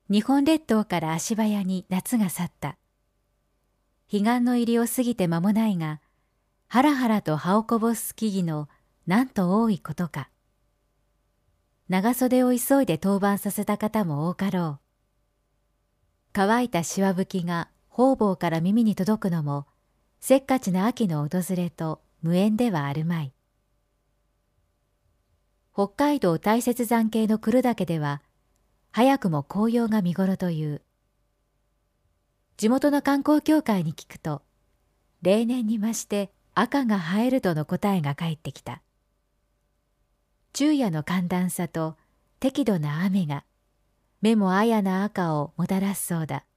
日本列島から足早に夏が去った。彼岸の入りを過ぎて間もないが、はらはらと葉をこぼす木々のなんと多いことか。長袖を急いで登板させた方も多かろう。乾いたしわ吹きが方々から耳に届くのも、せっかちな秋の訪れと無縁ではあるまい。北海道大雪山系の来岳では、早くも紅葉が見頃という。地元の観光協会に聞くと、例年に増して赤が映えるとの答えが返ってきた。昼夜の寒暖差と適度な雨が、目もあやな赤をもたらすそうだ。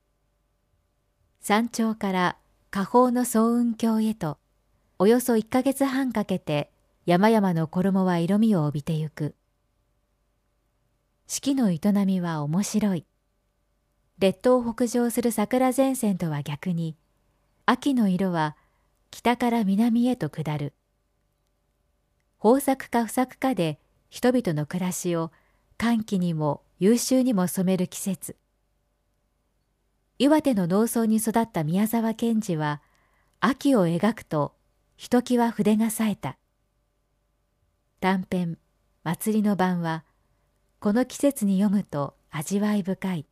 山頂から下方の層雲峡へと、およそ1ヶ月半かけて山々の衣は色味を帯びてゆく。四季の営みは面白い。列島を北上する桜前線とは逆に、秋の色は北から南へと下る。豊作か不作かで人々の暮らしを寒気にも優秀にも染める季節。岩手の農村に育った宮沢賢治は、秋を描くとひときわ筆が冴えた。短編「祭りの晩」は、この季節に読むと味わい深い。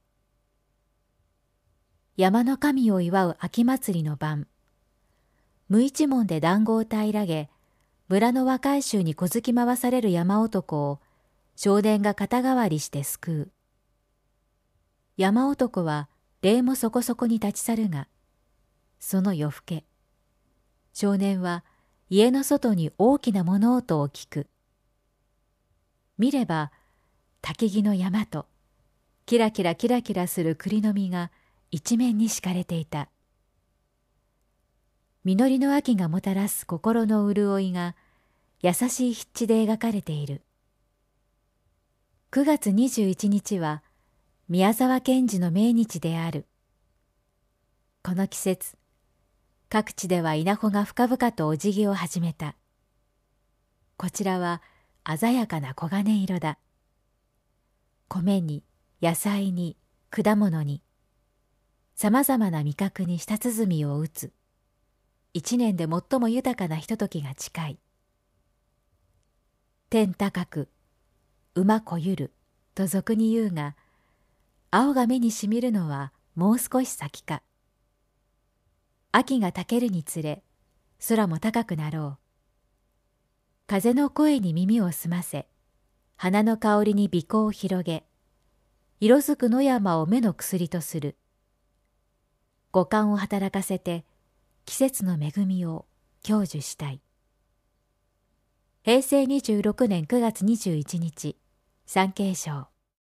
山の神を祝う秋祭りの晩、無一文で団子を平らげ、村の若い衆に小突き回される山男を少年が肩代わりして救う。山男は礼もそこそこに立ち去るが、その夜更け、少年は家の外に大きな物音を聞く。見れば焚き木の山とキラキラキラキラする栗の実が一面に敷かれていた。実りの秋がもたらす心の潤いが優しい筆致で描かれている。9月21日は宮沢賢治の命日である。この季節、各地では稲穂が深々とお辞儀を始めた。こちらは鮮やかな黄金色だ。米に野菜に果物に、さまざまな味覚に舌鼓を打つ。一年で最も豊かなひとときが近い。天高く、馬こゆると俗に言うが、青が目にしみるのはもう少し先か。秋がたけるにつれ、空も高くなろう。風の声に耳を澄ませ、花の香りに鼻孔を広げ、色づく野山を目の薬とする。五感を働かせて、季節の恵みを享受したい。平成26年9月21日、産経省。